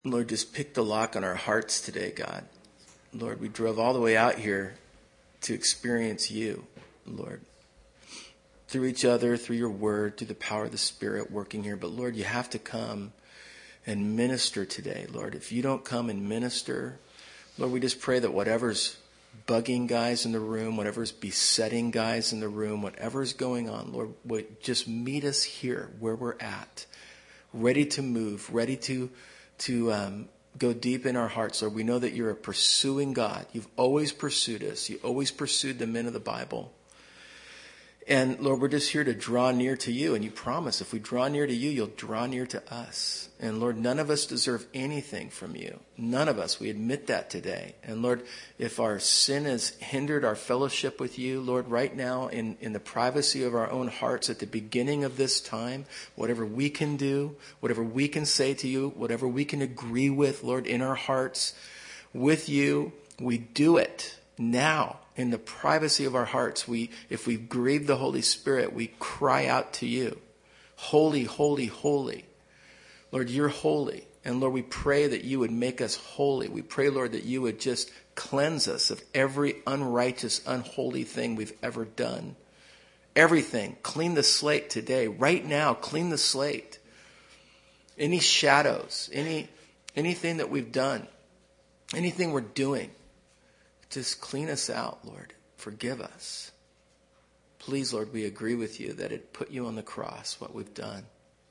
Lord, just pick the lock on our hearts today, God. Lord, we drove all the way out here to experience you, Lord. Through each other, through your word, through the power of the Spirit working here. But Lord, you have to come and minister today, Lord. If you don't come and minister, Lord, we just pray that whatever's bugging guys in the room, whatever's besetting guys in the room, whatever's going on, Lord, would just meet us here where we're at, ready to move, ready to go deep in our hearts. Lord, we know that you're a pursuing God. You've always pursued us. You always pursued the men of the Bible. And Lord, we're just here to draw near to you. And you promise if we draw near to you, you'll draw near to us. And Lord, none of us deserve anything from you. None of us. We admit that today. And Lord, if our sin has hindered our fellowship with you, Lord, right now in the privacy of our own hearts at the beginning of this time, whatever we can do, whatever we can say to you, whatever we can agree with, Lord, in our hearts with you, we do it now. In the privacy of our hearts, if we've grieved the Holy Spirit, we cry out to you. Holy, holy, holy. Lord, you're holy. And Lord, we pray that you would make us holy. We pray, Lord, that you would just cleanse us of every unrighteous, unholy thing we've ever done. Everything. Clean the slate today. Right now, clean the slate. Any shadows, anything that we've done, anything we're doing. Just clean us out, Lord. Forgive us. Please, Lord, we agree with you that it put you on the cross, what we've done.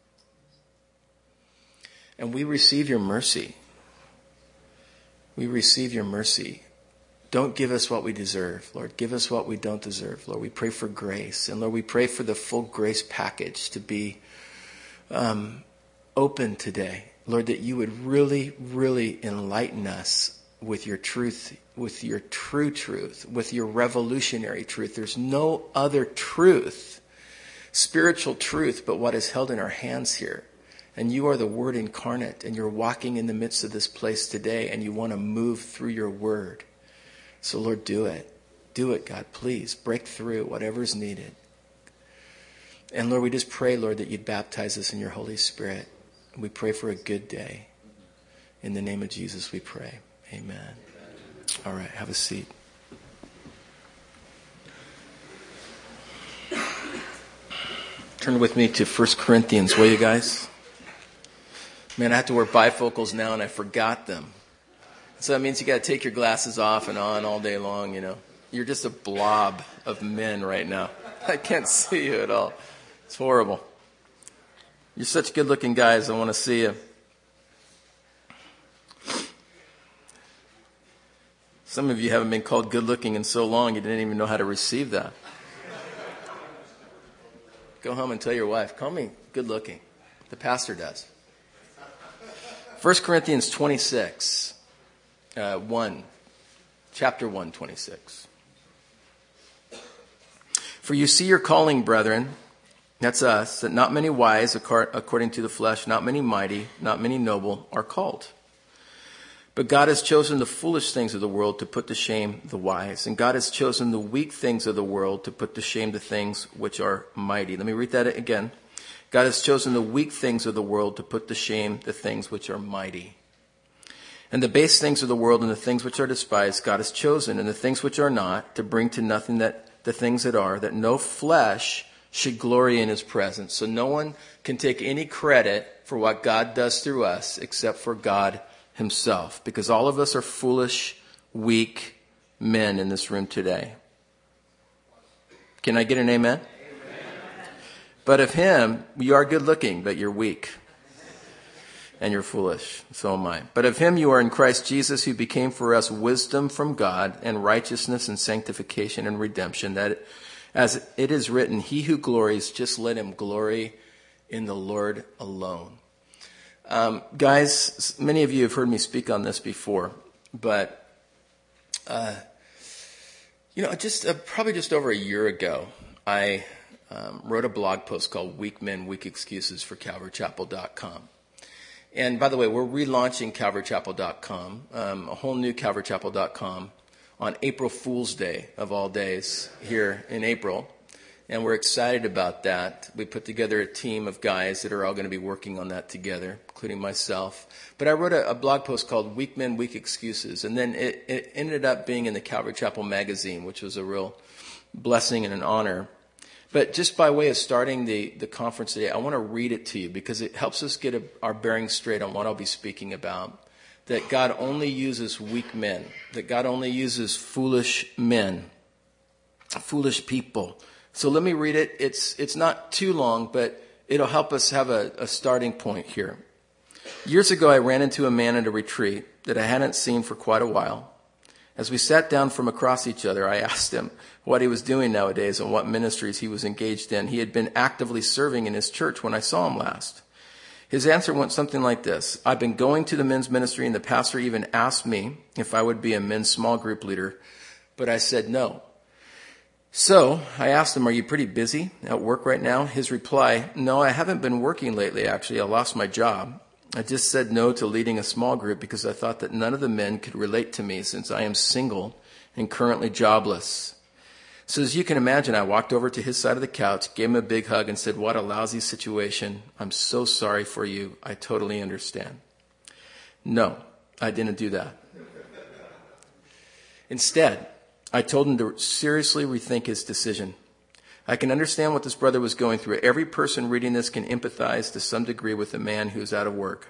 And we receive your mercy. We receive your mercy. Don't give us what we deserve, Lord. Give us what we don't deserve, Lord. We pray for grace. And Lord, we pray for the full grace package to be open today. Lord, that you would really, really enlighten us with your truth, with your true truth, with your revolutionary truth. There's no other truth, spiritual truth, but what is held in our hands here. And you are the Word incarnate, and you're walking in the midst of this place today, and you want to move through your Word. So Lord, do it. Do it, God, please. Break through whatever's needed. And Lord, we just pray, Lord, that you'd baptize us in your Holy Spirit. And we pray for a good day. In the name of Jesus we pray. Amen. All right, have a seat. Turn with me to 1 Corinthians, will you guys? Man, I have to wear bifocals now and I forgot them. So that means you got to take your glasses off and on all day long, you know. You're just a blob of men right now. I can't see you at all. It's horrible. You're such good-looking guys. I want to see you. Some of you haven't been called good-looking in so long you didn't even know how to receive that. Go home and tell your wife, call me good-looking. The pastor does. 1 Corinthians 26, 1, chapter 1, 26. For you see your calling, brethren, that's us, that not many wise according to the flesh, not many mighty, not many noble are called. But God has chosen the foolish things of the world to put to shame the wise. And God has chosen the weak things of the world to put to shame the things which are mighty. Let me read that again. God has chosen the weak things of the world to put to shame the things which are mighty. And the base things of the world and the things which are despised, God has chosen, and the things which are not, to bring to nothing that the things that are, that no flesh should glory in his presence. So no one can take any credit for what God does through us except for God himself, because all of us are foolish, weak men in this room today. Can I get an amen? Amen. But of him, you are good looking, but you're weak. And you're foolish. So am I. But of him you are in Christ Jesus, who became for us wisdom from God and righteousness and sanctification and redemption, that as it is written, he who glories, just let him glory in the Lord alone. Guys, many of you have heard me speak on this before, but, probably just over a year ago, I wrote a blog post called Weak Men, Weak Excuses for CalvaryChapel.com. And by the way, we're relaunching CalvaryChapel.com, a whole new CalvaryChapel.com on April Fool's Day of all days here in April. And we're excited about that. We put together a team of guys that are all going to be working on that together, including myself. But I wrote a blog post called Weak Men, Weak Excuses. And then it ended up being in the Calvary Chapel magazine, which was a real blessing and an honor. But just by way of starting the conference today, I want to read it to you because it helps us get our bearings straight on what I'll be speaking about. That God only uses weak men. That God only uses foolish men. Foolish people. So let me read it. It's not too long, but it'll help us have a starting point here. Years ago, I ran into a man at a retreat that I hadn't seen for quite a while. As we sat down from across each other, I asked him what he was doing nowadays and what ministries he was engaged in. He had been actively serving in his church when I saw him last. His answer went something like this. I've been going to the men's ministry, and the pastor even asked me if I would be a men's small group leader, but I said no. So I asked him, are you pretty busy at work right now? His reply, no, I haven't been working lately, actually. I lost my job. I just said no to leading a small group because I thought that none of the men could relate to me since I am single and currently jobless. So as you can imagine, I walked over to his side of the couch, gave him a big hug and said, what a lousy situation. I'm so sorry for you. I totally understand. No, I didn't do that. Instead, I told him to seriously rethink his decision. I can understand what this brother was going through. Every person reading this can empathize to some degree with a man who's out of work.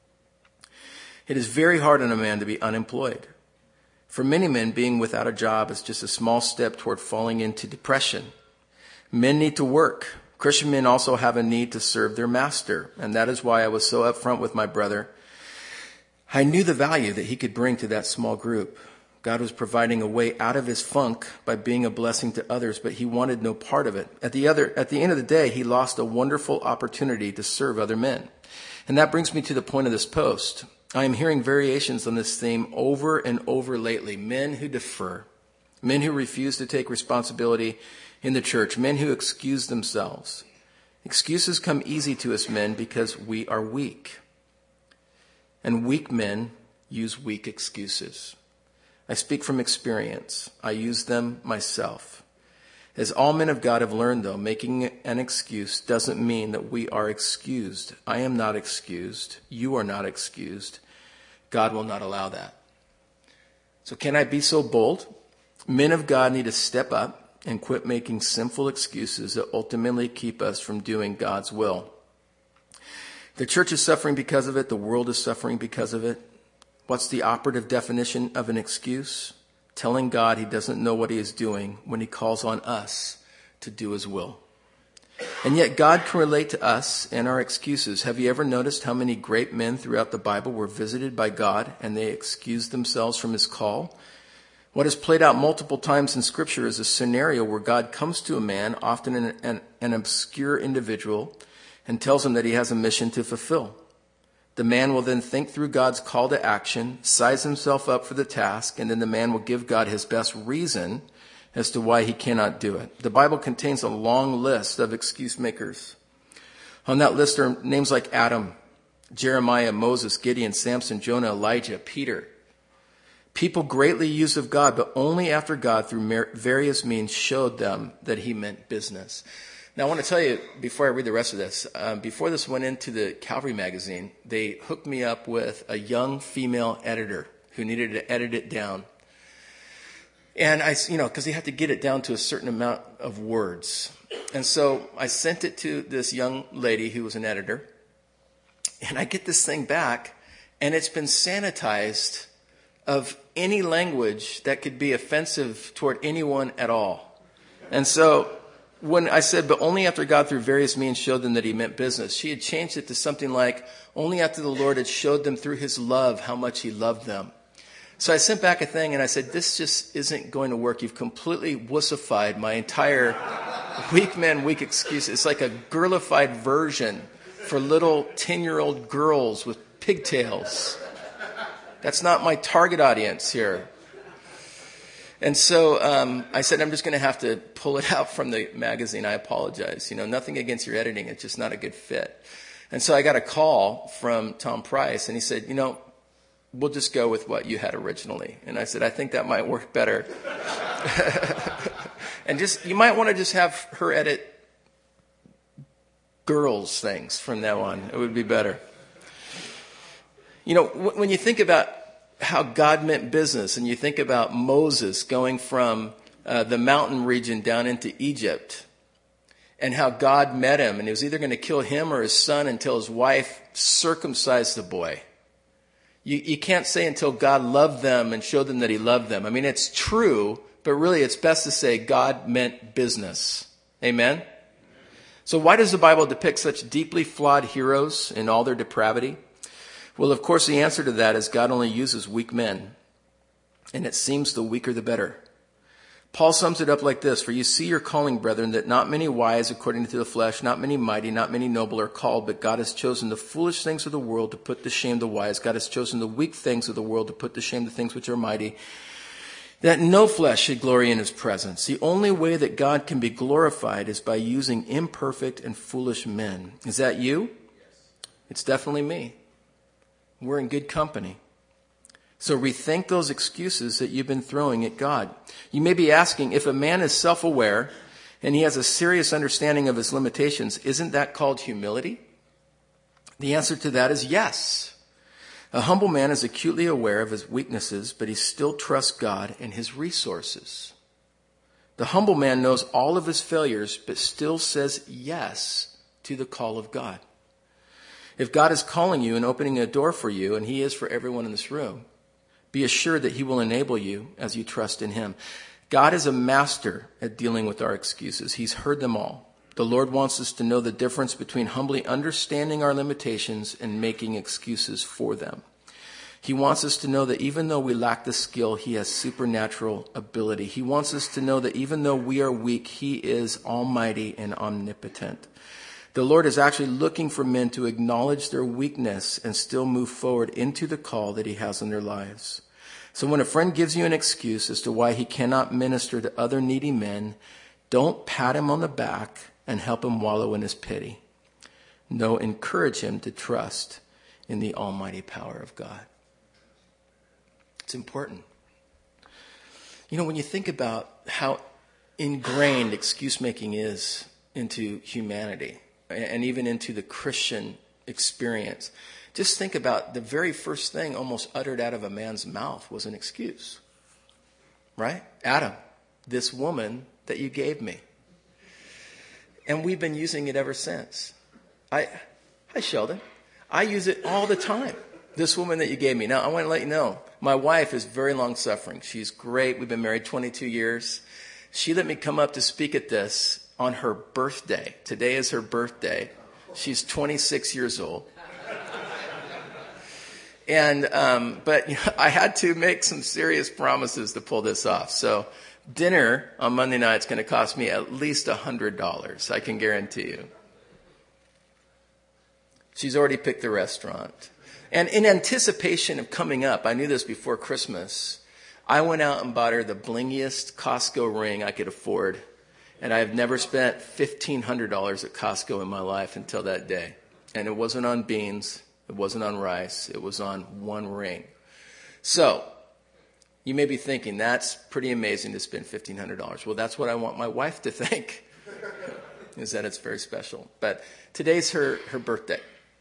It is very hard on a man to be unemployed. For many men, being without a job is just a small step toward falling into depression. Men need to work. Christian men also have a need to serve their master, and that is why I was so upfront with my brother. I knew the value that he could bring to that small group. God was providing a way out of his funk by being a blessing to others, but he wanted no part of it. At the end of the day, he lost a wonderful opportunity to serve other men. And that brings me to the point of this post. I am hearing variations on this theme over and over lately. Men who defer, men who refuse to take responsibility in the church, men who excuse themselves. Excuses come easy to us men because we are weak. And weak men use weak excuses. I speak from experience. I use them myself. As all men of God have learned, though, making an excuse doesn't mean that we are excused. I am not excused. You are not excused. God will not allow that. So can I be so bold? Men of God need to step up and quit making sinful excuses that ultimately keep us from doing God's will. The church is suffering because of it. The world is suffering because of it. What's the operative definition of an excuse? Telling God he doesn't know what he is doing when he calls on us to do his will. And yet God can relate to us and our excuses. Have you ever noticed how many great men throughout the Bible were visited by God and they excused themselves from his call? What is played out multiple times in Scripture is a scenario where God comes to a man, often an obscure individual, and tells him that he has a mission to fulfill. The man will then think through God's call to action, size himself up for the task, and then the man will give God his best reason as to why he cannot do it. The Bible contains a long list of excuse makers. On that list are names like Adam, Jeremiah, Moses, Gideon, Samson, Jonah, Elijah, Peter. People greatly used of God, but only after God, through various means, showed them that he meant business. Now, I want to tell you, before I read the rest of this, before this went into the Calvary magazine, they hooked me up with a young female editor who needed to edit it down. And because you have to get it down to a certain amount of words. And so I sent it to this young lady who was an editor. And I get this thing back, and it's been sanitized of any language that could be offensive toward anyone at all. And so when I said, but only after God through various means showed them that he meant business, she had changed it to something like, only after the Lord had showed them through his love how much he loved them. So I sent back a thing and I said, this just isn't going to work. You've completely wussified my entire weak men, weak excuses. It's like a girlified version for little 10-year-old girls with pigtails. That's not my target audience here. And so I said, I'm just going to have to pull it out from the magazine. I apologize. Nothing against your editing. It's just not a good fit. And so I got a call from Tom Price, and he said, we'll just go with what you had originally. And I said, I think that might work better. And you might want to just have her edit girls things from now on. It would be better. You know, when you think about how God meant business, and you think about Moses going from the mountain region down into Egypt, and how God met him, and he was either going to kill him or his son until his wife circumcised the boy. You can't say until God loved them and showed them that he loved them. I mean, it's true, but really it's best to say God meant business. Amen? So why does the Bible depict such deeply flawed heroes in all their depravity? Well, of course, the answer to that is God only uses weak men. And it seems the weaker the better. Paul sums it up like this: for you see your calling, brethren, that not many wise according to the flesh, not many mighty, not many noble are called, but God has chosen the foolish things of the world to put to shame the wise. God has chosen the weak things of the world to put to shame the things which are mighty, that no flesh should glory in his presence. The only way that God can be glorified is by using imperfect and foolish men. Is that you? It's definitely me. We're in good company. So rethink those excuses that you've been throwing at God. You may be asking, if a man is self-aware and he has a serious understanding of his limitations, isn't that called humility? The answer to that is yes. A humble man is acutely aware of his weaknesses, but he still trusts God and his resources. The humble man knows all of his failures, but still says yes to the call of God. If God is calling you and opening a door for you, and he is for everyone in this room, be assured that he will enable you as you trust in him. God is a master at dealing with our excuses. He's heard them all. The Lord wants us to know the difference between humbly understanding our limitations and making excuses for them. He wants us to know that even though we lack the skill, he has supernatural ability. He wants us to know that even though we are weak, he is almighty and omnipotent. The Lord is actually looking for men to acknowledge their weakness and still move forward into the call that he has in their lives. So when a friend gives you an excuse as to why he cannot minister to other needy men, don't pat him on the back and help him wallow in his pity. No, encourage him to trust in the almighty power of God. It's important. You know, when you think about how ingrained excuse making is into humanity, and even into the Christian experience, just think about the very first thing almost uttered out of a man's mouth was an excuse. Right? Adam, this woman that you gave me. And we've been using it ever since. Hi, Sheldon. I use it all the time. This woman that you gave me. Now, I want to let you know, my wife is very long-suffering. She's great. We've been married 22 years. She let me come up to speak at this on her birthday. Today is her birthday. She's 26 years old. And, but you know, I had to make some serious promises to pull this off. So dinner on Monday night is going to cost me at least $100. I can guarantee you. She's already picked the restaurant. And in anticipation of coming up, I knew this before Christmas, I went out and bought her the blingiest Costco ring I could afford. And I have never spent $1,500 at Costco in my life until that day. And it wasn't on beans. It wasn't on rice. It was on one ring. So, you may be thinking, that's pretty amazing to spend $1,500. Well, that's what I want my wife to think, is that it's very special. But today's her birthday.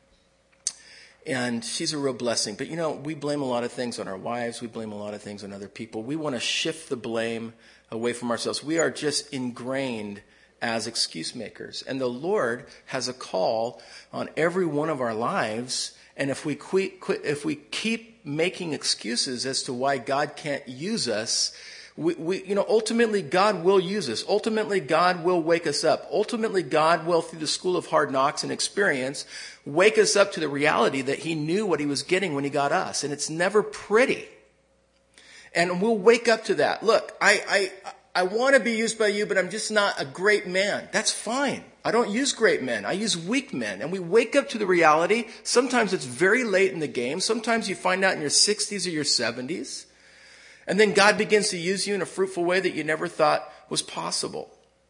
And she's a real blessing. But, you know, we blame a lot of things on our wives. We blame a lot of things on other people. We want to shift the blame away from ourselves. We are just ingrained as excuse makers. And the Lord has a call on every one of our lives. And if we keep making excuses as to why God can't use us, ultimately God will use us. Ultimately God will wake us up. Ultimately God will, through the school of hard knocks and experience, wake us up to the reality that he knew what he was getting when he got us. And it's never pretty. And we'll wake up to that. Look, I want to be used by you, but I'm just not a great man. That's fine. I don't use great men. I use weak men. And we wake up to the reality. Sometimes it's very late in the game. Sometimes you find out in your 60s or your 70s. And then God begins to use you in a fruitful way that you never thought was possible.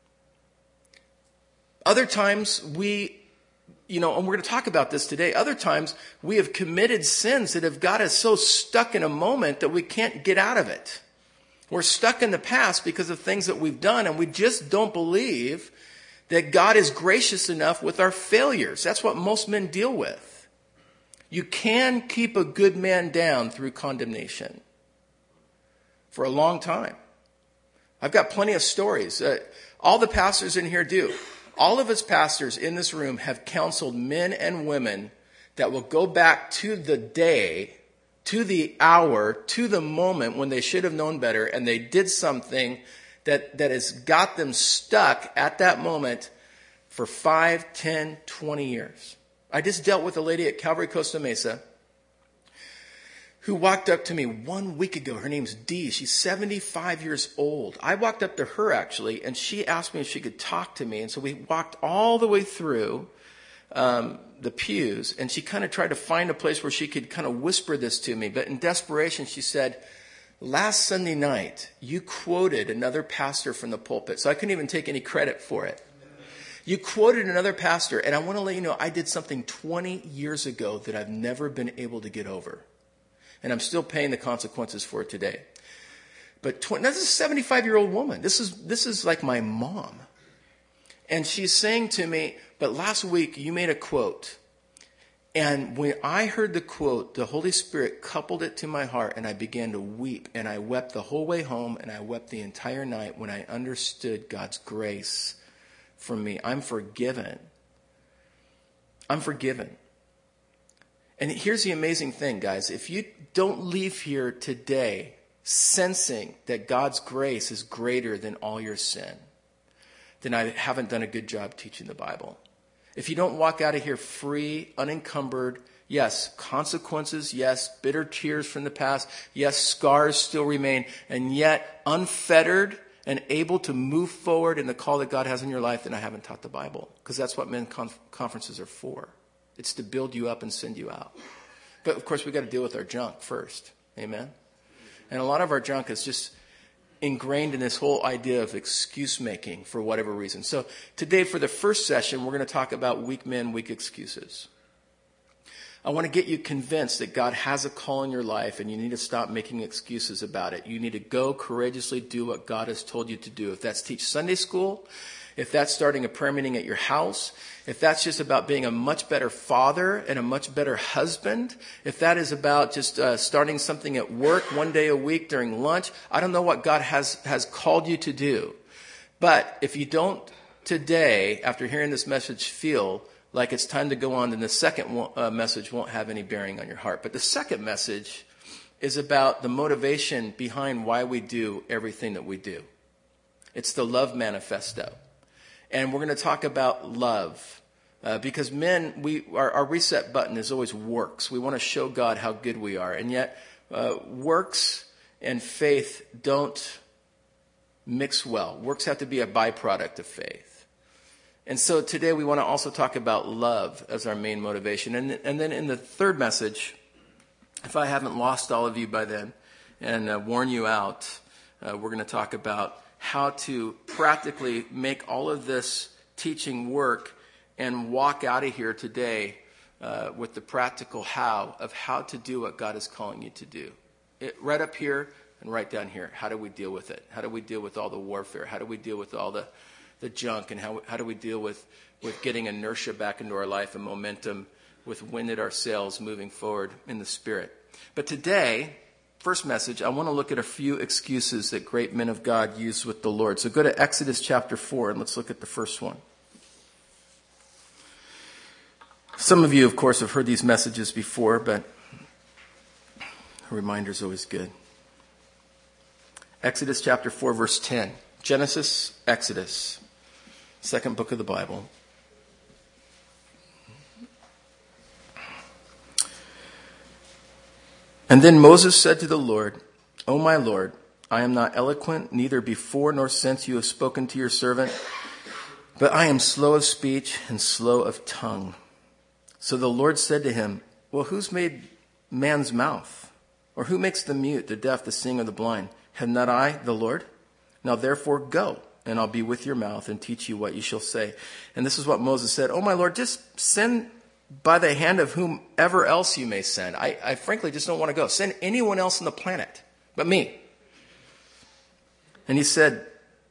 Other times and we're going to talk about this today. Other times we have committed sins that have got us so stuck in a moment that we can't get out of it. We're stuck in the past because of things that we've done, and we just don't believe that God is gracious enough with our failures. That's what most men deal with. You can keep a good man down through condemnation for a long time. I've got plenty of stories. All the pastors in here do. All of us pastors in this room have counseled men and women that will go back to the day, to the hour, to the moment when they should have known better, and they did something that has got them stuck at that moment for 5, 10, 20 years. I just dealt with a lady at Calvary Costa Mesa who walked up to me 1 week ago. Her name's Dee. She's 75 years old. I walked up to her, actually, and she asked me if she could talk to me. And so we walked all the way through the pews, and she kind of tried to find a place where she could kind of whisper this to me. But in desperation, she said, "Last Sunday night, you quoted another pastor from the pulpit." So I couldn't even take any credit for it. You quoted another pastor, and I want to let you know I did something 20 years ago that I've never been able to get over. And I'm still paying the consequences for it today. But this is a 75-year-old woman. This is like my mom. And she's saying to me, "But last week you made a quote. And when I heard the quote, the Holy Spirit coupled it to my heart, and I began to weep. And I wept the whole way home, and I wept the entire night when I understood God's grace for me. I'm forgiven. I'm forgiven." And here's the amazing thing, guys. If you don't leave here today sensing that God's grace is greater than all your sin, then I haven't done a good job teaching the Bible. If you don't walk out of here free, unencumbered, yes, consequences, yes, bitter tears from the past, yes, scars still remain, and yet unfettered and able to move forward in the call that God has in your life, then I haven't taught the Bible. Because that's what men's conferences are for. It's to build you up and send you out. But of course, we've got to deal with our junk first. Amen? And a lot of our junk is just ingrained in this whole idea of excuse making for whatever reason. So today, for the first session, we're going to talk about weak men, weak excuses. I want to get you convinced that God has a call in your life, and you need to stop making excuses about it. You need to go courageously do what God has told you to do. If that's teach Sunday school, if that's starting a prayer meeting at your house, if that's just about being a much better father and a much better husband, if that is about just starting something at work one day a week during lunch, I don't know what God has called you to do. But if you don't today, after hearing this message, feel like it's time to go on, then the second message won't have any bearing on your heart. But the second message is about the motivation behind why we do everything that we do. It's the love manifesto. And we're going to talk about love. Because men, our reset button is always works. We want to show God how good we are. And yet, works and faith don't mix well. Works have to be a byproduct of faith. And so today we want to also talk about love as our main motivation. And then in the third message, if I haven't lost all of you by then and worn you out, we're going to talk about how to practically make all of this teaching work and walk out of here today with the practical how to do what God is calling you to do. Right up here and right down here. How do we deal with it? How do we deal with all the warfare? How do we deal with all the junk? And how do we deal with getting inertia back into our life and momentum with wind at our sails moving forward in the Spirit? But today, first message, I want to look at a few excuses that great men of God use with the Lord. So go to Exodus chapter 4 and let's look at the first one. Some of you, of course, have heard these messages before, but a reminder is always good. Exodus chapter 4, verse 10. Genesis, Exodus, second book of the Bible. And then Moses said to the Lord, "O my Lord, I am not eloquent, neither before nor since you have spoken to your servant, but I am slow of speech and slow of tongue." So the Lord said to him, "Well, who's made man's mouth? Or who makes the mute, the deaf, the seeing, or the blind? Have not I, the Lord? Now therefore go, and I'll be with your mouth and teach you what you shall say." And this is what Moses said, "Oh my Lord, just send by the hand of whomever else you may send. I frankly just don't want to go. Send anyone else on the planet but me." And he said,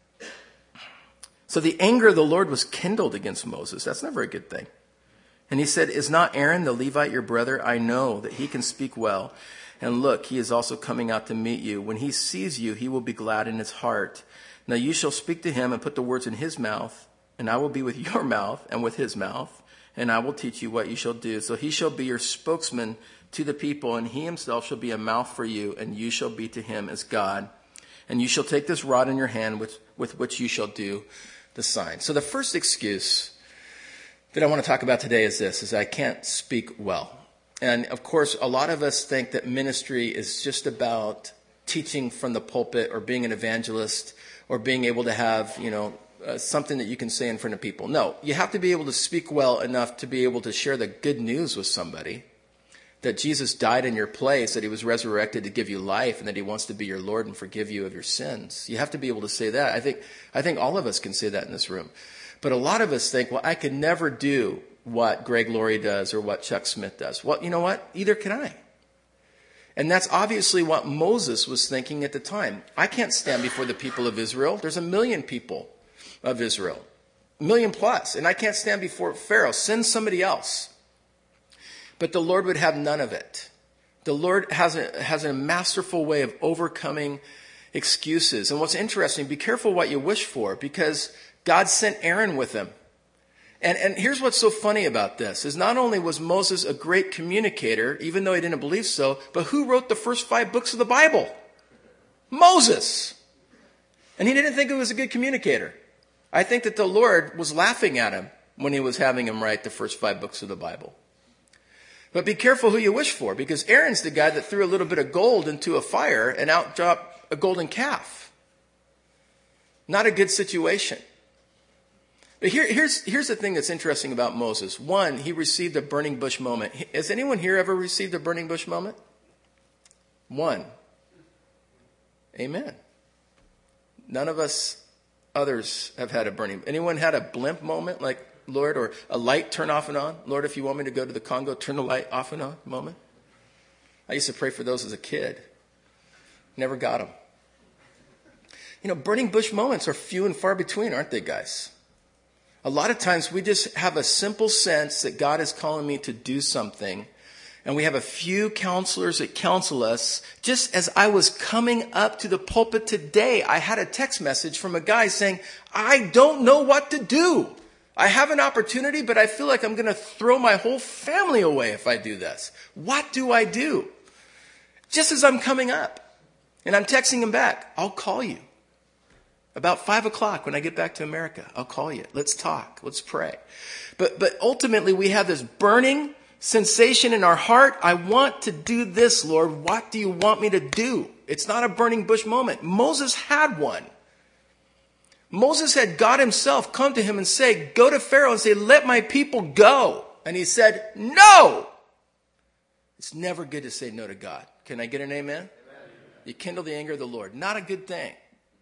so the anger of the Lord was kindled against Moses. That's never a good thing. And he said, is not Aaron the Levite your brother? I know that he can speak well. And look, he is also coming out to meet you. When he sees you, he will be glad in his heart. Now you shall speak to him and put the words in his mouth, and I will be with your mouth and with his mouth, and I will teach you what you shall do. So he shall be your spokesman to the people, and he himself shall be a mouth for you, and you shall be to him as God. And you shall take this rod in your hand with which you shall do the sign. So the first excuse that I want to talk about today is this, is I can't speak well. And of course, a lot of us think that ministry is just about teaching from the pulpit or being an evangelist or being able to have, something that you can say in front of people. No, you have to be able to speak well enough to be able to share the good news with somebody, that Jesus died in your place, that he was resurrected to give you life, and that he wants to be your Lord and forgive you of your sins. You have to be able to say that. I think all of us can say that in this room. But a lot of us think, well, I could never do what Greg Laurie does or what Chuck Smith does. Well, you know what? Either can I. And that's obviously what Moses was thinking at the time. I can't stand before the people of Israel. There's 1 million people of Israel, 1 million plus, and I can't stand before Pharaoh. Send somebody else. But the Lord would have none of it. The Lord has a masterful way of overcoming excuses. And what's interesting, be careful what you wish for, because God sent Aaron with him. And here's what's so funny about this, is not only was Moses a great communicator, even though he didn't believe so, but who wrote the first 5 books of the Bible? Moses. And he didn't think he was a good communicator. I think that the Lord was laughing at him when he was having him write the first 5 books of the Bible. But be careful who you wish for, because Aaron's the guy that threw a little bit of gold into a fire and out dropped a golden calf. Not a good situation. But here's the thing that's interesting about Moses. One, he received a burning bush moment. Has anyone here ever received a burning bush moment? One. Amen. None of us others have had a burning. Anyone had a blimp moment, like, Lord, or a light turn off and on? Lord, if you want me to go to the Congo, turn the light off and on moment? I used to pray for those as a kid. Never got them. Burning bush moments are few and far between, aren't they, guys? A lot of times we just have a simple sense that God is calling me to do something. And we have a few counselors that counsel us. Just as I was coming up to the pulpit today, I had a text message from a guy saying, I don't know what to do. I have an opportunity, but I feel like I'm going to throw my whole family away if I do this. What do I do? Just as I'm coming up. And I'm texting him back, I'll call you. About 5 o'clock when I get back to America, I'll call you. Let's talk. Let's pray. But ultimately, we have this burning sensation in our heart. I want to do this, Lord. What do you want me to do? It's not a burning bush moment. Moses had one. Moses had God himself come to him and say, go to Pharaoh and say, let my people go. And he said, no. It's never good to say no to God. Can I get an amen? You kindle the anger of the Lord. Not a good thing.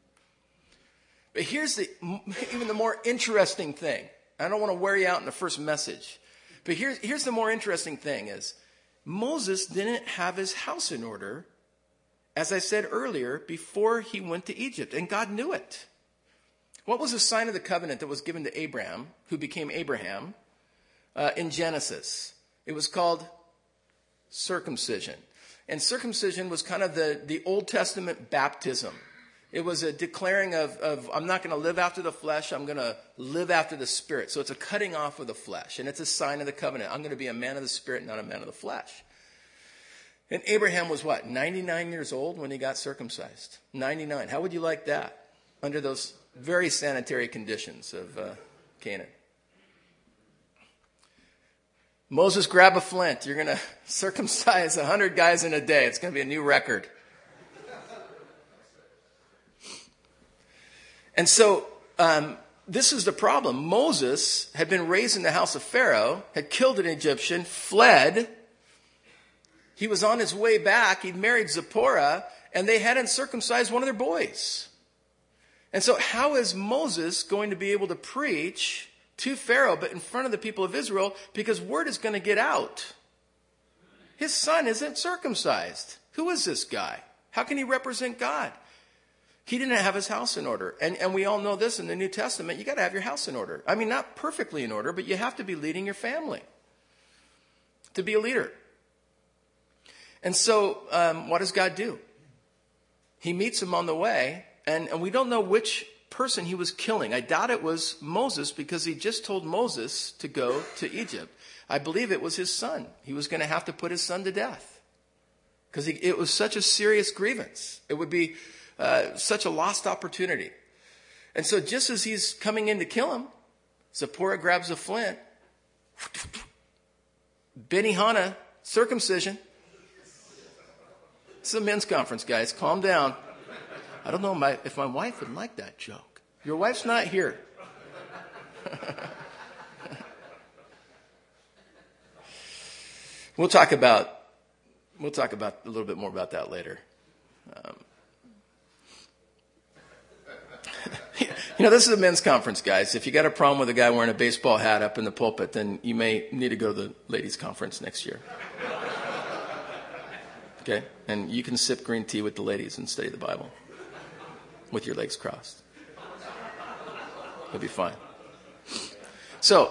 But here's even the more interesting thing. I don't want to wear you out in the first message. But here's the more interesting thing is Moses didn't have his house in order, as I said earlier, before he went to Egypt. And God knew it. What was the sign of the covenant that was given to Abraham, who became Abraham, in Genesis? It was called circumcision. And circumcision was kind of the Old Testament baptism. It was a declaring of I'm not going to live after the flesh, I'm going to live after the Spirit. So it's a cutting off of the flesh, and it's a sign of the covenant. I'm going to be a man of the Spirit, not a man of the flesh. And Abraham was what, 99 years old when he got circumcised? 99. How would you like that under those very sanitary conditions of Canaan? Moses, grab a flint. You're going to circumcise 100 guys in a day. It's going to be a new record. And so this is the problem. Moses had been raised in the house of Pharaoh, had killed an Egyptian, fled. He was on his way back. He'd married Zipporah, and they hadn't circumcised one of their boys. And so how is Moses going to be able to preach to Pharaoh, but in front of the people of Israel, because word is going to get out? His son isn't circumcised. Who is this guy? How can he represent God? He didn't have his house in order. And we all know this in the New Testament. You got to have your house in order. I mean, not perfectly in order, but you have to be leading your family to be a leader. And so what does God do? He meets him on the way, and we don't know which person he was killing. I doubt it was Moses, because he just told Moses to go to Egypt. I believe it was his son. He was going to have to put his son to death because it was such a serious grievance. It would be such a lost opportunity. And so just as he's coming in to kill him, Zipporah grabs a flint. Benihana circumcision. It's a men's conference, guys. Calm down. I don't know if my wife would like that joke. Your wife's not here. We'll talk about a little bit more about that later. This is a men's conference, guys. If you got a problem with a guy wearing a baseball hat up in the pulpit, then you may need to go to the ladies' conference next year. Okay? And you can sip green tea with the ladies and study the Bible with your legs crossed. You'll be fine. So,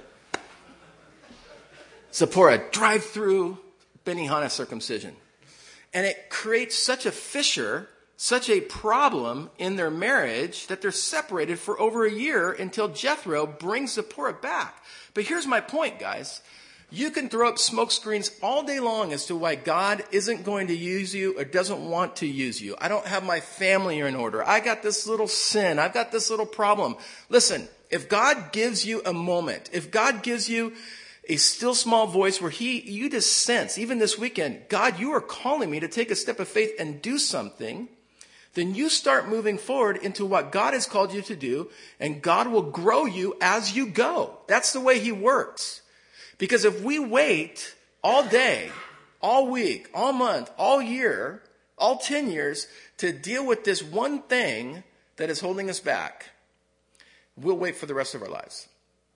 Zipporah, drive through Benihana circumcision. And it creates such a fissure, such a problem in their marriage that they're separated for over a year until Jethro brings Zipporah back. But here's my point, guys. You can throw up smoke screens all day long as to why God isn't going to use you or doesn't want to use you. I don't have my family in order. I got this little sin. I've got this little problem. Listen, if God gives you a moment, if God gives you a still small voice where you just sense, even this weekend, God, you are calling me to take a step of faith and do something, then you start moving forward into what God has called you to do, and God will grow you as you go. That's the way he works. Because if we wait all day, all week, all month, all year, all 10 years to deal with this one thing that is holding us back, we'll wait for the rest of our lives.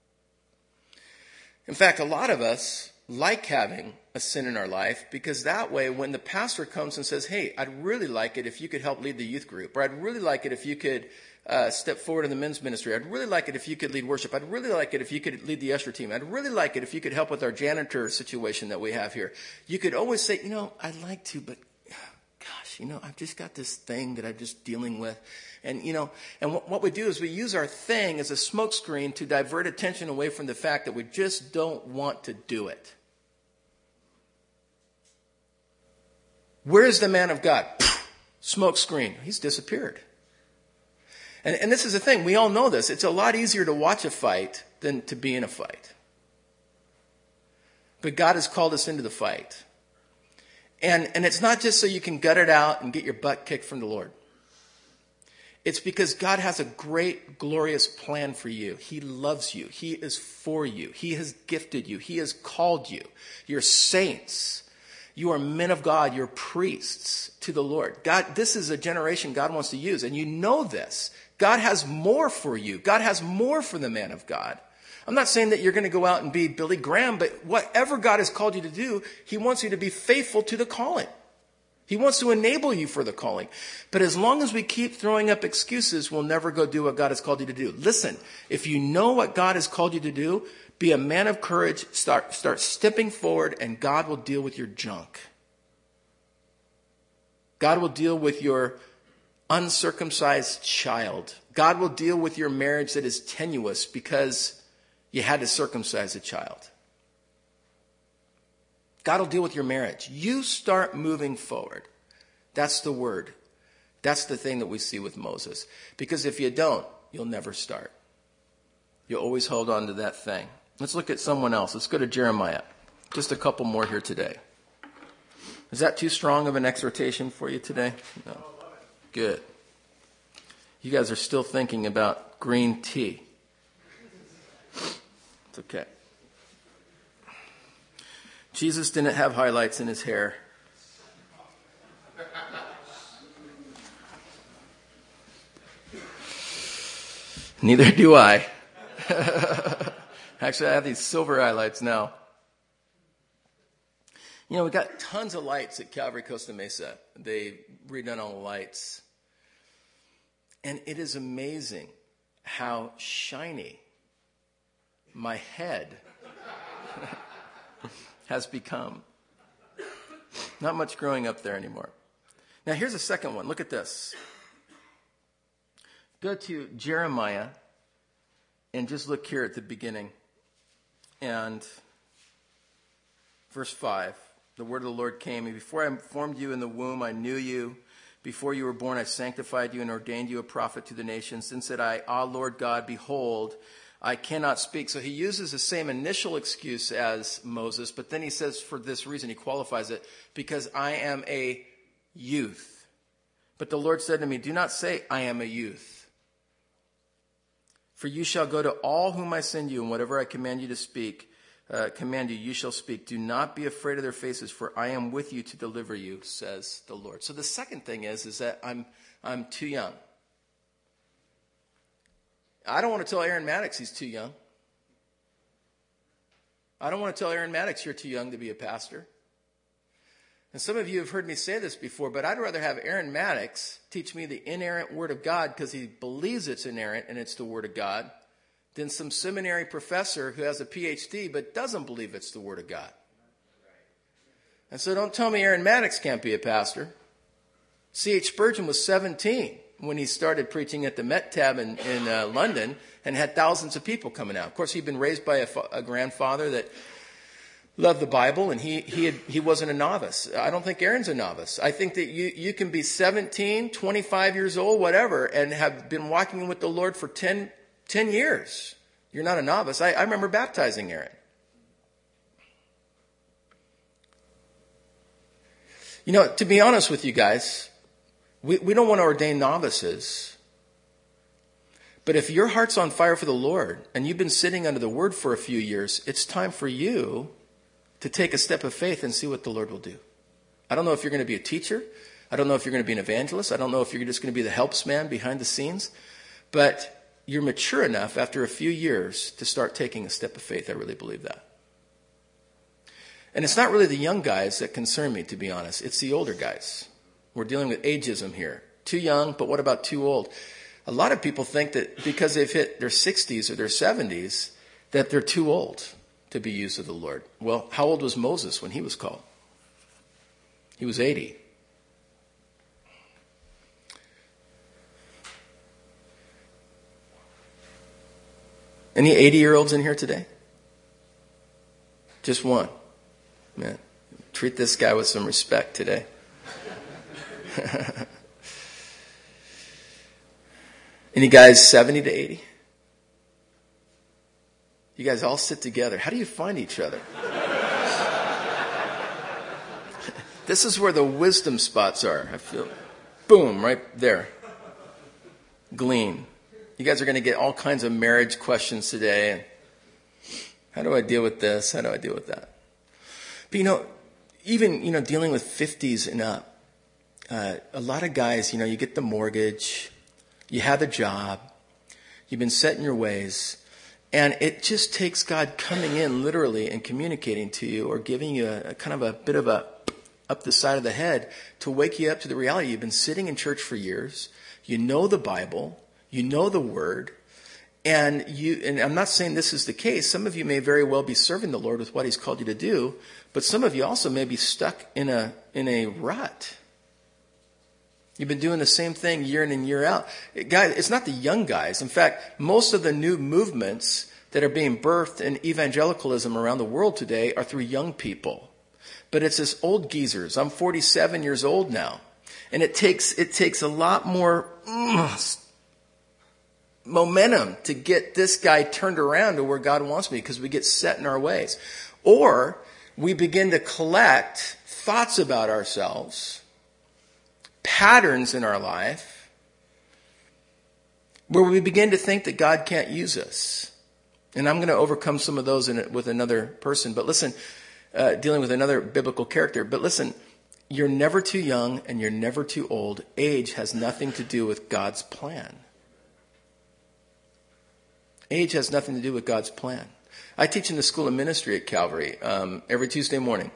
In fact, a lot of us like having a sin in our life because that way when the pastor comes and says, hey, I'd really like it if you could help lead the youth group, or I'd really like it if you could step forward in the men's ministry. I'd really like it if you could lead worship. I'd really like it if you could lead the usher team. I'd really like it if you could help with our janitor situation that we have here. You could always say, I'd like to, but gosh, I've just got this thing that I'm just dealing with. And, and what we do is we use our thing as a smokescreen to divert attention away from the fact that we just don't want to do it. Where's the man of God? Smokescreen. He's disappeared. And this is the thing. We all know this. It's a lot easier to watch a fight than to be in a fight. But God has called us into the fight. And it's not just so you can gut it out and get your butt kicked from the Lord. It's because God has a great, glorious plan for you. He loves you. He is for you. He has gifted you. He has called you. You're saints. You are men of God. You're priests to the Lord. God, this is a generation God wants to use. And you know this. God has more for you. God has more for the man of God. I'm not saying that you're going to go out and be Billy Graham, but whatever God has called you to do, he wants you to be faithful to the calling. He wants to enable you for the calling. But as long as we keep throwing up excuses, we'll never go do what God has called you to do. Listen, if you know what God has called you to do, be a man of courage, start stepping forward, and God will deal with your junk. God will deal with your uncircumcised child. God will deal with your marriage that is tenuous because you had to circumcise a child. God will deal with your marriage. You start moving forward. That's the word. That's the thing that we see with Moses. Because if you don't, you'll never start. You'll always hold on to that thing. Let's look at someone else. Let's go to Jeremiah. Just a couple more here today. Is that too strong of an exhortation for you today? No. Good. You guys are still thinking about green tea. It's okay. Jesus didn't have highlights in his hair. Neither do I. Actually, I have these silver highlights now. We got tons of lights at Calvary Costa Mesa. They redone all the lights. And it is amazing how shiny my head has become. Not much growing up there anymore. Now here's a second one. Look at this. Go to Jeremiah and just look here at the beginning. And verse 5, the word of the Lord came. And before I formed you in the womb, I knew you. Before you were born, I sanctified you and ordained you a prophet to the nations. Then said I, Ah, Lord God, behold, I cannot speak. So he uses the same initial excuse as Moses, but then he says for this reason, he qualifies it, because I am a youth. But the Lord said to me, do not say, I am a youth. For you shall go to all whom I send you, and whatever I command you to speak, you shall speak. Do not be afraid of their faces, for I am with you to deliver you, says the Lord. So the second thing is that I'm too young. I don't want to tell Aaron Maddox he's too young. I don't want to tell Aaron Maddox you're too young to be a pastor. And some of you have heard me say this before, but I'd rather have Aaron Maddox teach me the inerrant Word of God because he believes it's inerrant and it's the Word of God, than some seminary professor who has a PhD but doesn't believe it's the Word of God. And so don't tell me Aaron Maddox can't be a pastor. C.H. Spurgeon was 17 when he started preaching at the Met Tab in London and had thousands of people coming out. Of course, he'd been raised by a grandfather that loved the Bible, and he wasn't a novice. I don't think Aaron's a novice. I think that you can be 17, 25 years old, whatever, and have been walking with the Lord for 10 years. You're not a novice. I remember baptizing Aaron. You know, to be honest with you guys, we don't want to ordain novices. But if your heart's on fire for the Lord, and you've been sitting under the Word for a few years, it's time for you to take a step of faith and see what the Lord will do. I don't know if you're going to be a teacher. I don't know if you're going to be an evangelist. I don't know if you're just going to be the helps man behind the scenes. But you're mature enough after a few years to start taking a step of faith. I really believe that. And it's not really the young guys that concern me, to be honest. It's the older guys. We're dealing with ageism here. Too young, but what about too old? A lot of people think that because they've hit their 60s or their 70s, that they're too old to be used of the Lord. Well, how old was Moses when he was called? He was 80. Any 80-year-olds in here today? Just one. Man, treat this guy with some respect today. Any guys 70 to 80? You guys all sit together. How do you find each other? This is where the wisdom spots are. I feel, boom, right there. Glean. You guys are going to get all kinds of marriage questions today. How do I deal with this? How do I deal with that? But even dealing with 50s and up, a lot of guys, you get the mortgage, you have a job, you've been set in your ways, and it just takes God coming in literally and communicating to you or giving you a kind of a bit of a up the side of the head to wake you up to the reality. You've been sitting in church for years, you know the Bible, you know the Word, and I'm not saying this is the case. Some of you may very well be serving the Lord with what He's called you to do, but some of you also may be stuck in a rut. You've been doing the same thing year in and year out. Guys, it's not the young guys. In fact, most of the new movements that are being birthed in evangelicalism around the world today are through young people. But it's this old geezers. I'm 47 years old now. And it takes a lot more momentum to get this guy turned around to where God wants me, because we get set in our ways. Or we begin to collect thoughts about ourselves, patterns in our life, where we begin to think that God can't use us. And I'm going to overcome some of those with another person. But listen, dealing with another biblical character. But listen, you're never too young and you're never too old. Age has nothing to do with God's plan. Age has nothing to do with God's plan. I teach in the School of Ministry at Calvary every Tuesday morning.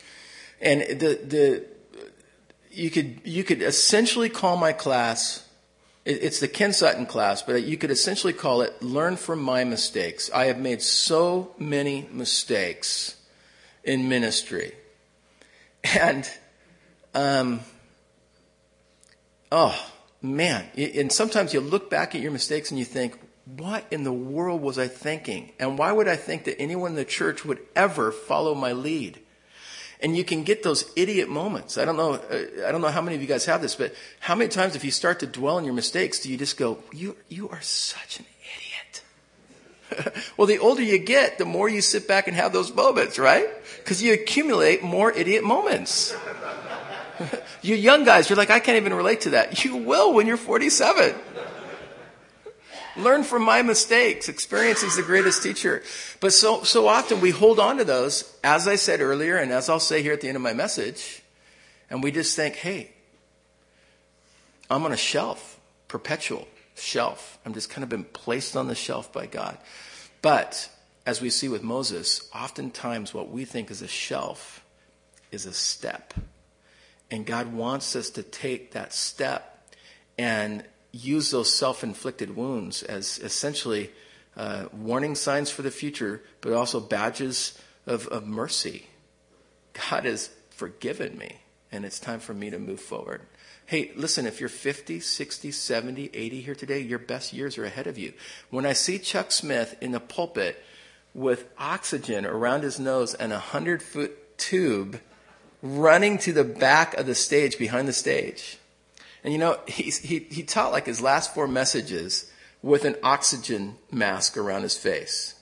And you could essentially call my class It's the Ken Sutton class, but you could essentially call it Learn from My Mistakes. I have made so many mistakes in ministry. And, oh, man. And sometimes you look back at your mistakes and you think, what in the world was I thinking? And why would I think that anyone in the church would ever follow my lead? And you can get those idiot moments. I don't know how many of you guys have this, but how many times if you start to dwell on your mistakes, do you just go, you are such an idiot? Well, the older you get, the more you sit back and have those moments, right? Because you accumulate more idiot moments. You young guys, you're like, I can't even relate to that. You will when you're 47. Learn from my mistakes. Experience is the greatest teacher. But so often we hold on to those, as I said earlier, and as I'll say here at the end of my message, and we just think, hey, I'm on a shelf, perpetual shelf. I'm just kind of been placed on the shelf by God. But as we see with Moses, oftentimes what we think is a shelf is a step. And God wants us to take that step and use those self-inflicted wounds as essentially warning signs for the future, but also badges of mercy. God has forgiven me, and it's time for me to move forward. Hey, listen, if you're 50, 60, 70, 80 here today, your best years are ahead of you. When I see Chuck Smith in the pulpit with oxygen around his nose and a 100-foot tube running to the back of the stage, behind the stage, and you know, he taught like his last 4 messages with an oxygen mask around his face.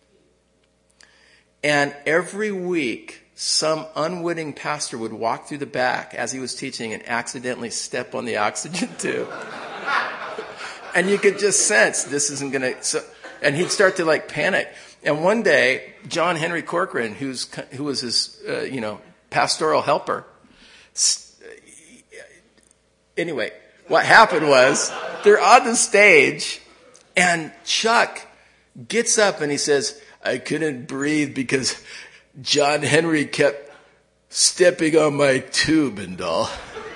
And every week, some unwitting pastor would walk through the back as he was teaching and accidentally step on the oxygen tube. And you could just sense this isn't going to... And he'd start to like panic. And one day, John Henry Corcoran, who was his, pastoral helper, anyway, what happened was they're on the stage and Chuck gets up and he says, I couldn't breathe because John Henry kept stepping on my tube and all.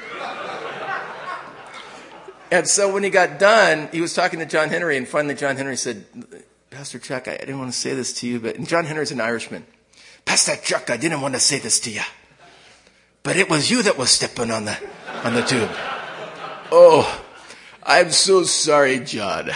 And so when he got done, he was talking to John Henry, and finally John Henry said, Pastor Chuck, I didn't want to say this to you, and John Henry's an Irishman. Pastor Chuck, I didn't want to say this to you, but it was you that was stepping on the tube. Oh, I'm so sorry, John.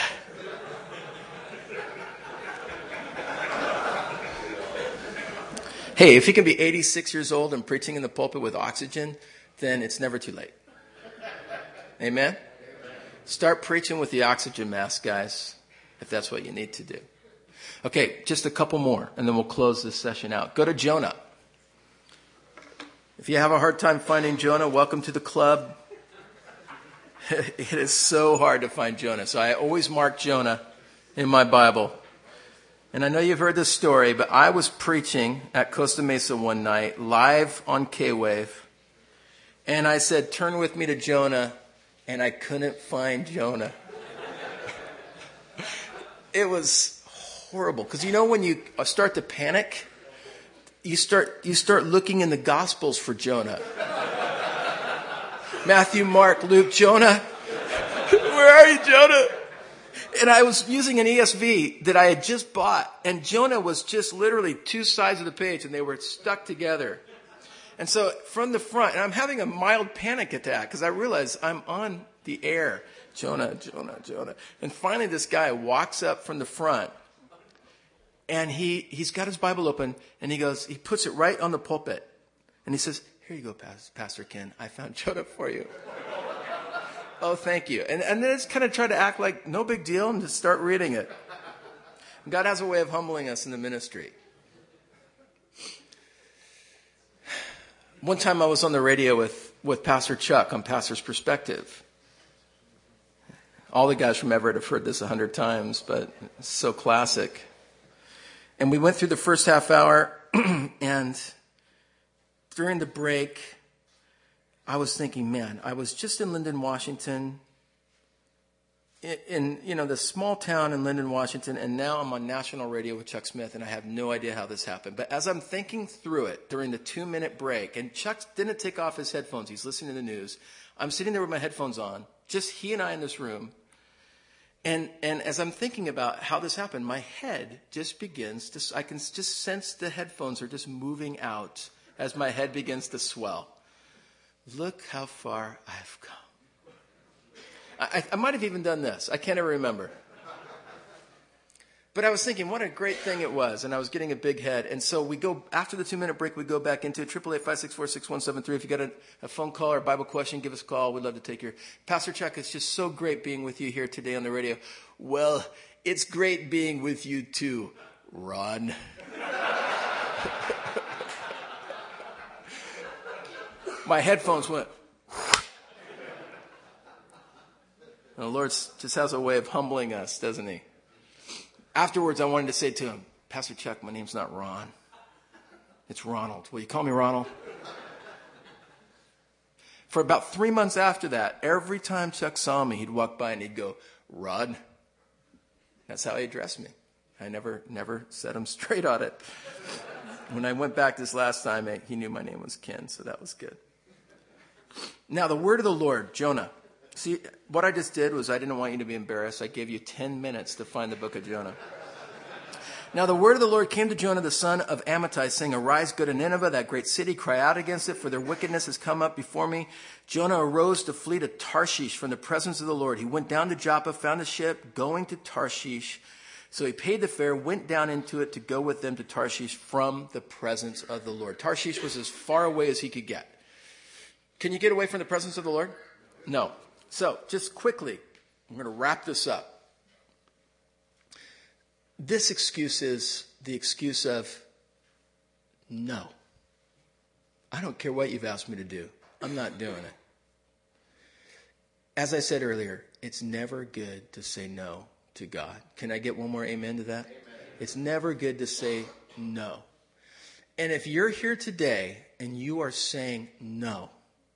Hey, if you can be 86 years old and preaching in the pulpit with oxygen, then it's never too late. Amen? Start preaching with the oxygen mask, guys, if that's what you need to do. Okay, just a couple more, and then we'll close this session out. Go to Jonah. If you have a hard time finding Jonah, welcome to the club. It is so hard to find Jonah. So I always mark Jonah in my Bible. And I know you've heard this story, but I was preaching at Costa Mesa one night, live on K-Wave. And I said, turn with me to Jonah. And I couldn't find Jonah. It was horrible. Because you know when you start to panic, you start looking in the Gospels for Jonah. Matthew, Mark, Luke, Jonah. Where are you, Jonah? And I was using an ESV that I had just bought. And Jonah was just literally 2 sides of the page. And they were stuck together. And so from the front, and I'm having a mild panic attack. Because I realize I'm on the air. Jonah, Jonah, Jonah. And finally this guy walks up from the front. And he's got his Bible open. And he puts it right on the pulpit. And he says, here you go, Pastor Ken. I found Jonah for you. Oh, thank you. And then just kind of try to act like no big deal and just start reading it. God has a way of humbling us in the ministry. One time I was on the radio with Pastor Chuck on Pastor's Perspective. All the guys from Everett have heard this 100 times, but it's so classic. And we went through the first half hour, and during the break, I was thinking, man, I was just in Lyndon, Washington, in the small town in Lyndon, Washington, and now I'm on national radio with Chuck Smith, and I have no idea how this happened. But as I'm thinking through it during the 2-minute break, and Chuck didn't take off his headphones, he's listening to the news. I'm sitting there with my headphones on, just he and I in this room, And as I'm thinking about how this happened, my head just begins to, I can just sense the headphones are just moving out as my head begins to swell. Look how far I've come. I might have even done this. I can't even remember. But I was thinking, what a great thing it was. And I was getting a big head. And so we go, after the 2-minute break, we go back into 888-564-6173. If you got a phone call or a Bible question, give us a call. We'd love to take your... Pastor Chuck, it's just so great being with you here today on the radio. Well, it's great being with you too, Ron. My headphones went... And the Lord just has a way of humbling us, doesn't he? Afterwards, I wanted to say to him, Pastor Chuck, my name's not Ron. It's Ronald. Will you call me Ronald? For about 3 months after that, every time Chuck saw me, he'd walk by and he'd go, Rod. That's how he addressed me. I never set him straight on it. When I went back this last time, he knew my name was Ken, so that was good. Now, the word of the Lord, Jonah. See, what I just did was I didn't want you to be embarrassed. I gave you 10 minutes to find the book of Jonah. Now the word of the Lord came to Jonah, the son of Amittai, saying, Arise, go to Nineveh, that great city, cry out against it, for their wickedness has come up before me. Jonah arose to flee to Tarshish from the presence of the Lord. He went down to Joppa, found a ship going to Tarshish. So he paid the fare, went down into it to go with them to Tarshish from the presence of the Lord. Tarshish was as far away as he could get. Can you get away from the presence of the Lord? No. So, just quickly, I'm going to wrap this up. This excuse is the excuse of no. I don't care what you've asked me to do. I'm not doing it. As I said earlier, it's never good to say no to God. Can I get one more amen to that? Amen. It's never good to say no. And if you're here today and you are saying no,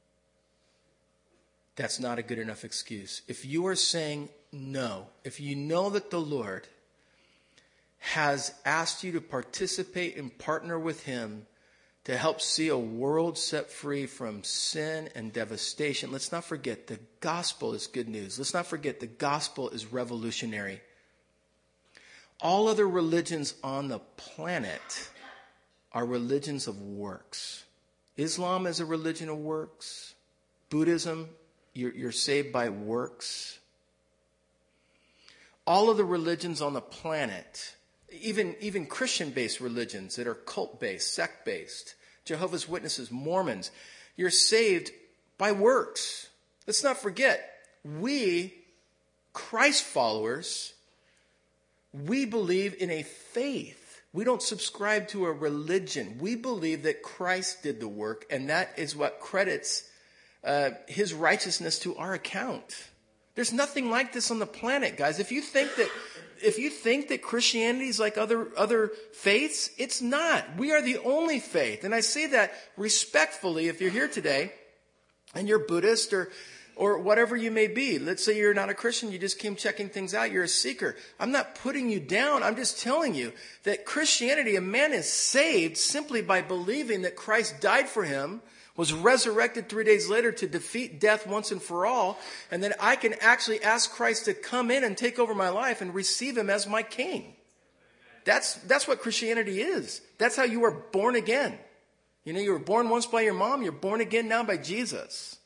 that's not a good enough excuse. If you are saying no, if you know that the Lord has asked you to participate and partner with him to help see a world set free from sin and devastation, let's not forget the gospel is good news. Let's not forget the gospel is revolutionary. All other religions on the planet are religions of works. Islam is a religion of works. Buddhism, you're saved by works. All of the religions on the planet, even Christian-based religions that are cult-based, sect-based, Jehovah's Witnesses, Mormons, you're saved by works. Let's not forget, we, Christ followers, we believe in a faith. We don't subscribe to a religion. We believe that Christ did the work, and that is what credits his righteousness to our account. There's nothing like this on the planet, guys. If you think that Christianity is like other faiths, it's not. We are the only faith. And I say that respectfully if you're here today and you're Buddhist or whatever you may be. Let's say you're not a Christian, you just came checking things out, you're a seeker. I'm not putting you down. I'm just telling you that Christianity, a man is saved simply by believing that Christ died for him, was resurrected 3 days later to defeat death once and for all, and then I can actually ask Christ to come in and take over my life and receive him as my king. That's what Christianity is. That's how you are born again. You know, you were born once by your mom, you're born again now by Jesus.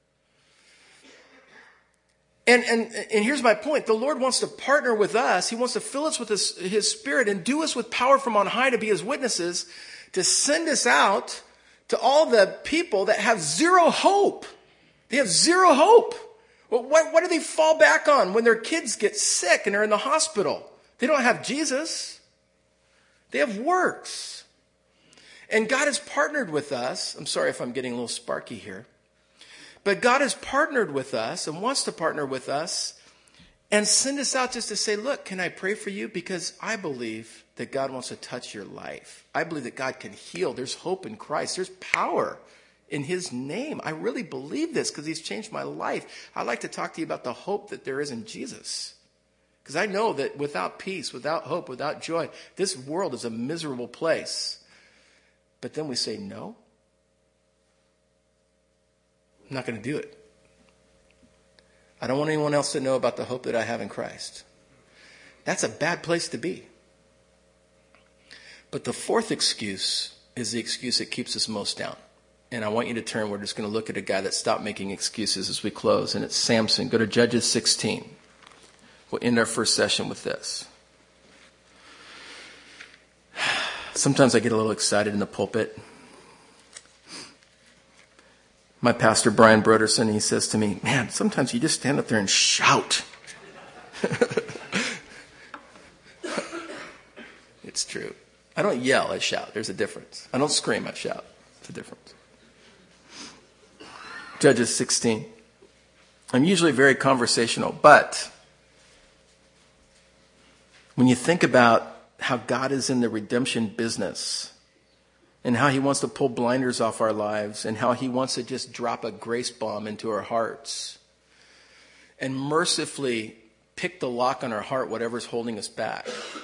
And here's my point. The Lord wants to partner with us. He wants to fill us with his Spirit and do us with power from on high to be his witnesses, to send us out to all the people that have zero hope. They have zero hope. Well, what do they fall back on when their kids get sick and are in the hospital? They don't have Jesus. They have works. And God has partnered with us. I'm sorry if I'm getting a little sparky here. But God has partnered with us and wants to partner with us and send us out just to say, look, can I pray for you? Because I believe that God wants to touch your life. I believe that God can heal. There's hope in Christ. There's power in his name. I really believe this because he's changed my life. I'd like to talk to you about the hope that there is in Jesus. Because I know that without peace, without hope, without joy, this world is a miserable place. But then we say, no, I'm not going to do it. I don't want anyone else to know about the hope that I have in Christ. That's a bad place to be. But the fourth excuse is the excuse that keeps us most down. And I want you to turn. We're just going to look at a guy that stopped making excuses as we close. And it's Samson. Go to Judges 16. We'll end our first session with this. Sometimes I get a little excited in the pulpit. My pastor, Brian Broderson, he says to me, man, sometimes you just stand up there and shout. It's true. I don't yell, I shout. There's a difference. I don't scream, I shout. It's a difference. Judges 16. I'm usually very conversational, but when you think about how God is in the redemption business and how he wants to pull blinders off our lives and how he wants to just drop a grace bomb into our hearts and mercifully pick the lock on our heart, whatever's holding us back.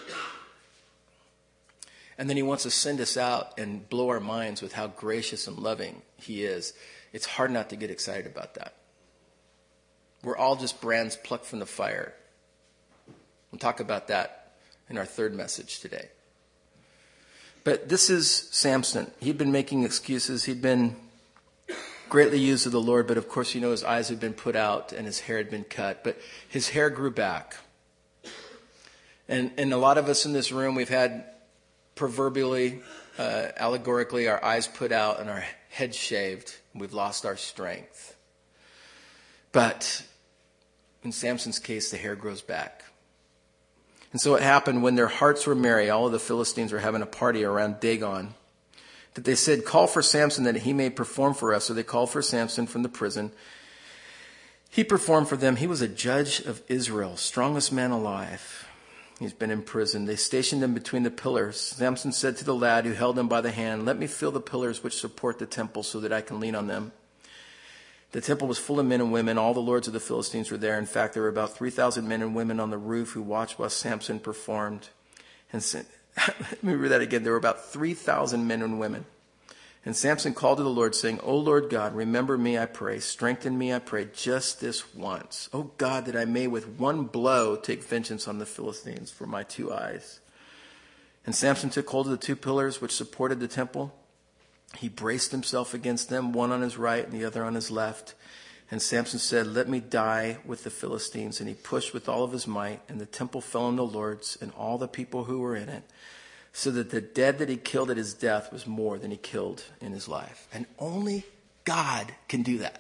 And then he wants to send us out and blow our minds with how gracious and loving he is. It's hard not to get excited about that. We're all just brands plucked from the fire. We'll talk about that in our third message today. But this is Samson. He'd been making excuses. He'd been greatly used of the Lord, but of course, you know, his eyes had been put out and his hair had been cut. But his hair grew back. And a lot of us in this room, we've had proverbially, allegorically, our eyes put out and our heads shaved. We've lost our strength. But in Samson's case, the hair grows back. And so it happened when their hearts were merry, all of the Philistines were having a party around Dagon, that they said, call for Samson that he may perform for us. So they called for Samson from the prison. He performed for them. He was a judge of Israel, strongest man alive. He's been in prison. They stationed him between the pillars. Samson said to the lad who held him by the hand, let me feel the pillars which support the temple so that I can lean on them. The temple was full of men and women. All the lords of the Philistines were there. In fact, there were about 3,000 men and women on the roof who watched while Samson performed. And let me read that again. There were about 3,000 men and women. And Samson called to the Lord, saying, O Lord God, remember me, I pray. Strengthen me, I pray, just this once. O God, that I may with one blow take vengeance on the Philistines for my 2 eyes. And Samson took hold of the 2 pillars which supported the temple. He braced himself against them, one on his right and the other on his left. And Samson said, let me die with the Philistines. And he pushed with all of his might, and the temple fell on the lords and all the people who were in it, so that the dead that he killed at his death was more than he killed in his life. And only God can do that.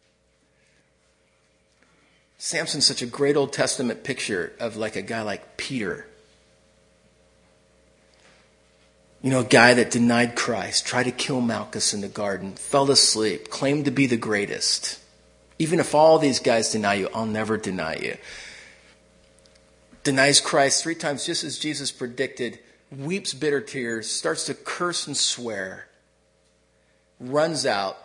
Samson's such a great Old Testament picture of like a guy like Peter. You know, a guy that denied Christ, tried to kill Malchus in the garden, fell asleep, claimed to be the greatest. Even if all these guys deny you, I'll never deny you. Denies Christ 3 times, just as Jesus predicted, weeps bitter tears, starts to curse and swear, runs out.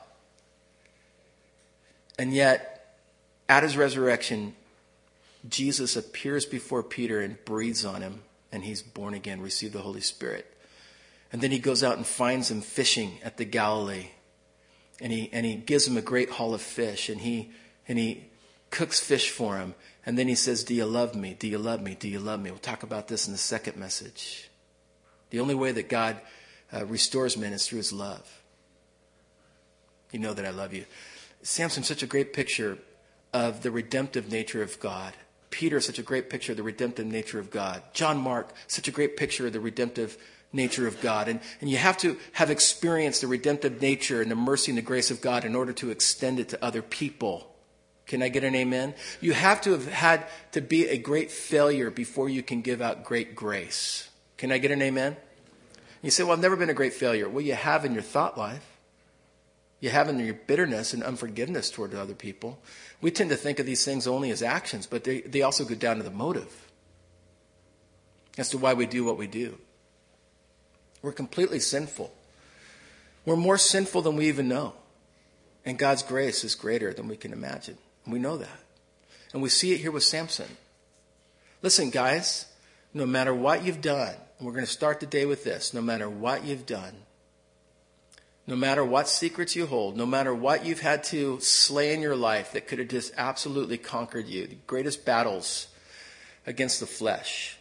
And yet, at his resurrection, Jesus appears before Peter and breathes on him, and he's born again, received the Holy Spirit. And then he goes out and finds him fishing at the Galilee. And he gives him a great haul of fish, and he cooks fish for him. And then he says, do you love me? Do you love me? Do you love me? We'll talk about this in the second message. The only way that God restores men is through his love. You know that I love you. Samson's such a great picture of the redemptive nature of God. Peter, such a great picture of the redemptive nature of God. John Mark, such a great picture of the redemptive nature of God. And you have to have experienced the redemptive nature and the mercy and the grace of God in order to extend it to other people. Can I get an amen? You have to have had to be a great failure before you can give out great grace. Can I get an amen? You say, well, I've never been a great failure. Well, you have in your thought life. You have in your bitterness and unforgiveness toward other people. We tend to think of these things only as actions, but they also go down to the motive as to why we do what we do. We're completely sinful. We're more sinful than we even know. And God's grace is greater than we can imagine. We know that. And we see it here with Samson. Listen, guys, no matter what you've done, and we're going to start the day with this, no matter what you've done, No matter what secrets you hold, no matter what you've had to slay in your life that could have just absolutely conquered you, the greatest battles against the flesh.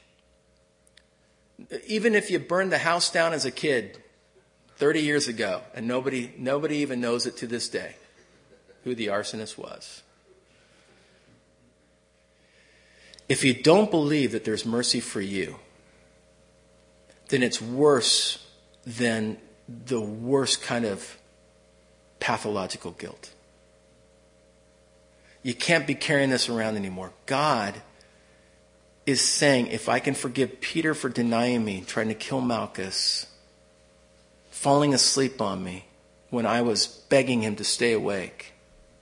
Even if you burned the house down as a kid 30 years ago, and nobody even knows it to this day, who the arsonist was. If you don't believe that there's mercy for you, then it's worse than the worst kind of pathological guilt. You can't be carrying this around anymore. God is saying, if I can forgive Peter for denying me, trying to kill Malchus, falling asleep on me when I was begging him to stay awake.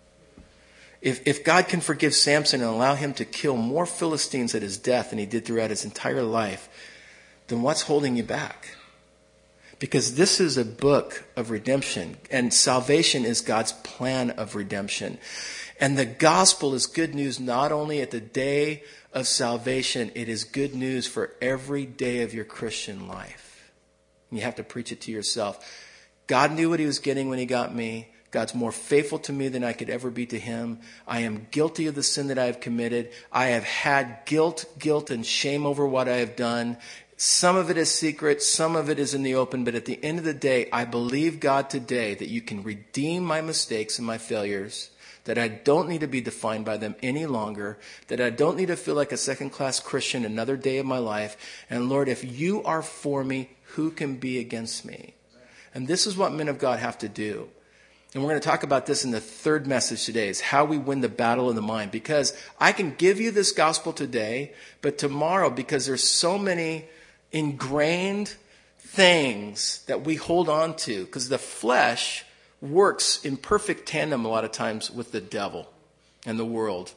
If God can forgive Samson and allow him to kill more Philistines at his death than he did throughout his entire life, then what's holding you back? Because this is a book of redemption, and salvation is God's plan of redemption. And the gospel is good news not only at the day of salvation, it is good news for every day of your Christian life. And you have to preach it to yourself. God knew what he was getting when he got me. God's more faithful to me than I could ever be to him. I am guilty of the sin that I have committed. I have had guilt, and shame over what I have done. Some of it is secret, some of it is in the open, but at the end of the day, I believe, God, today that you can redeem my mistakes and my failures, that I don't need to be defined by them any longer, that I don't need to feel like a second-class Christian another day of my life. And Lord, if you are for me, who can be against me? And this is what men of God have to do. And we're going to talk about this in the third message today, is how we win the battle in the mind. Because I can give you this gospel today, but tomorrow, because there's so many ingrained things that we hold on to, because the flesh works in perfect tandem a lot of times with the devil and the world.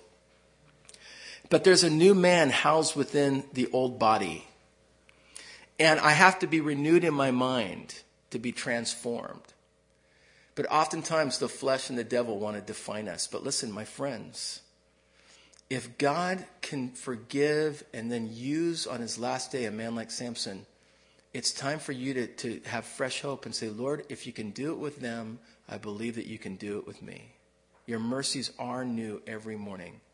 But there's a new man housed within the old body. And I have to be renewed in my mind to be transformed. But oftentimes the flesh and the devil want to define us. But listen, my friends, if God can forgive and then use on his last day a man like Samson, it's time for you to have fresh hope and say, Lord, if you can do it with them, I believe that you can do it with me. Your mercies are new every morning.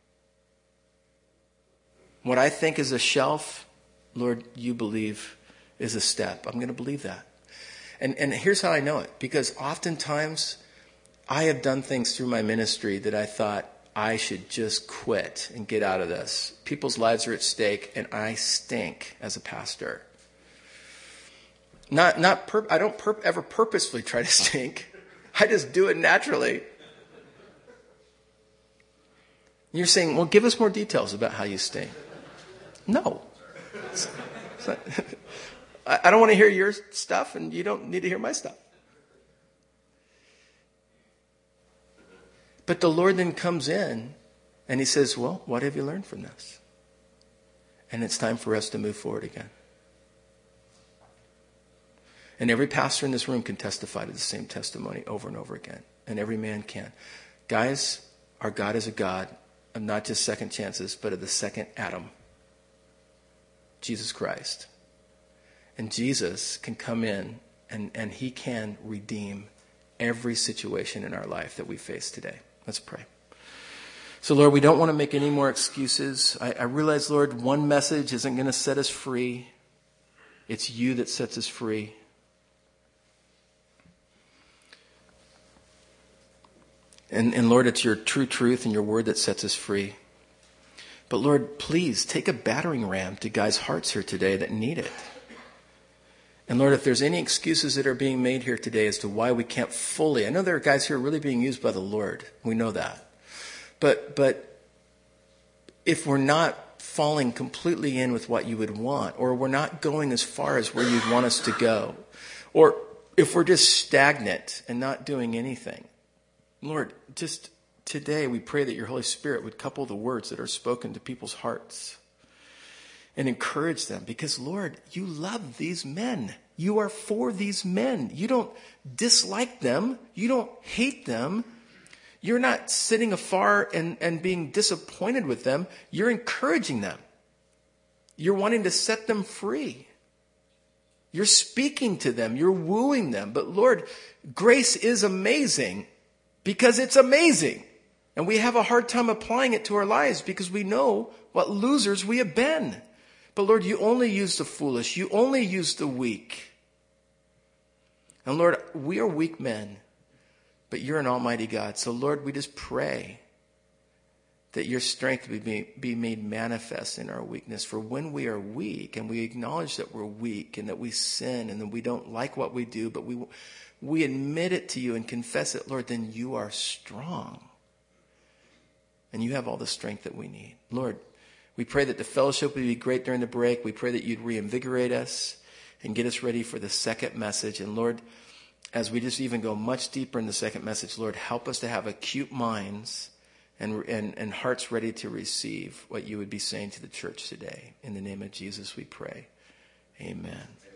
What I think is a shelf, Lord, you believe is a step. I'm going to believe that. And here's how I know it. Because oftentimes I have done things through my ministry that I thought I should just quit and get out of this. People's lives are at stake, and I stink as a pastor. I don't ever purposefully try to stink. I just do it naturally. You're saying, well, give us more details about how you stink. No. It's not, I don't want to hear your stuff, and you don't need to hear my stuff. But the Lord then comes in and he says, well, what have you learned from this? And it's time for us to move forward again. And every pastor in this room can testify to the same testimony over and over again. And every man can. Guys, our God is a God of not just second chances, but of the second Adam. Jesus Christ. And Jesus can come in and he can redeem every situation in our life that we face today. Let's pray. So, Lord, we don't want to make any more excuses. I realize, Lord, one message isn't going to set us free. It's you that sets us free. And Lord, it's your true truth and your word that sets us free. But Lord, please take a battering ram to guys' hearts here today that need it. And Lord, if there's any excuses that are being made here today as to why we can't fully, I know there are guys here really being used by the Lord. We know that. But if we're not falling completely in with what you would want, or we're not going as far as where you'd want us to go, or if we're just stagnant and not doing anything, Lord, just today we pray that your Holy Spirit would couple the words that are spoken to people's hearts and encourage them. Because, Lord, you love these men. You are for these men. You don't dislike them. You don't hate them. You're not sitting afar and being disappointed with them. You're encouraging them. You're wanting to set them free. You're speaking to them. You're wooing them. But Lord, grace is amazing because it's amazing. And we have a hard time applying it to our lives because we know what losers we have been. But Lord, you only use the foolish. You only use the weak. And Lord, we are weak men, but you're an almighty God. So Lord, we just pray that your strength would be made manifest in our weakness. For when we are weak and we acknowledge that we're weak and that we sin and that we don't like what we do, but we admit it to you and confess it, Lord, then you are strong. And you have all the strength that we need. Lord, we pray that the fellowship would be great during the break. We pray that you'd reinvigorate us and get us ready for the second message. And Lord, as we just even go much deeper in the second message, Lord, help us to have acute minds and hearts ready to receive what you would be saying to the church today. In the name of Jesus we pray. Amen.